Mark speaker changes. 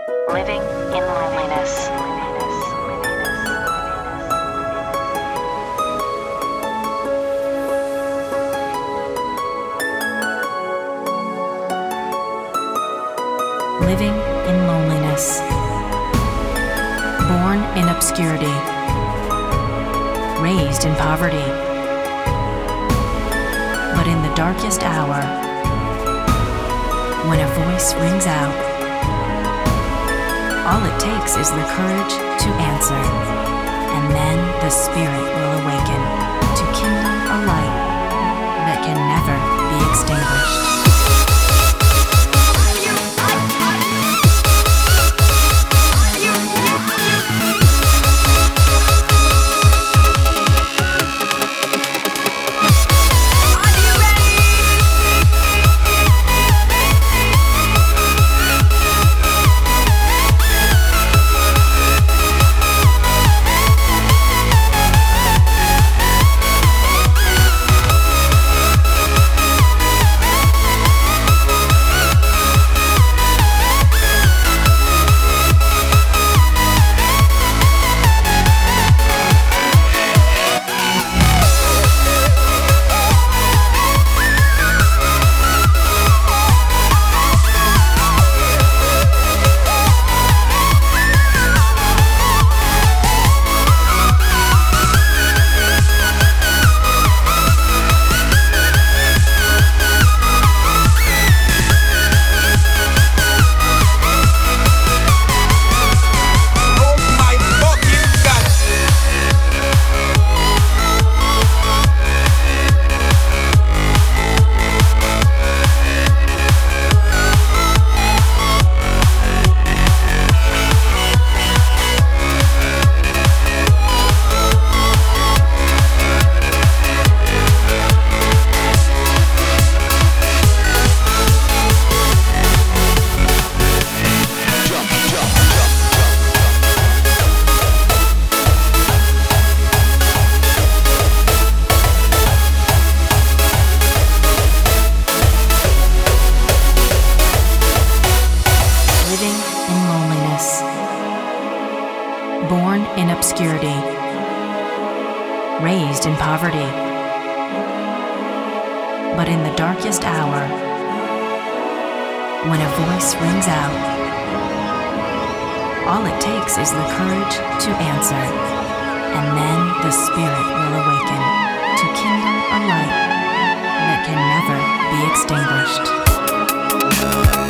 Speaker 1: Living in loneliness. Living in loneliness. Born in obscurity. Raised in poverty. But in the darkest hour, when a voice rings out, all it takes is the courage to answer, and then the spirit will awaken to kindle a light that can never be extinguished. Born in obscurity, raised in poverty, but in the darkest hour, when a voice rings out, all it takes is the courage to answer, and then the spirit will awaken to kindle a light that can never be extinguished.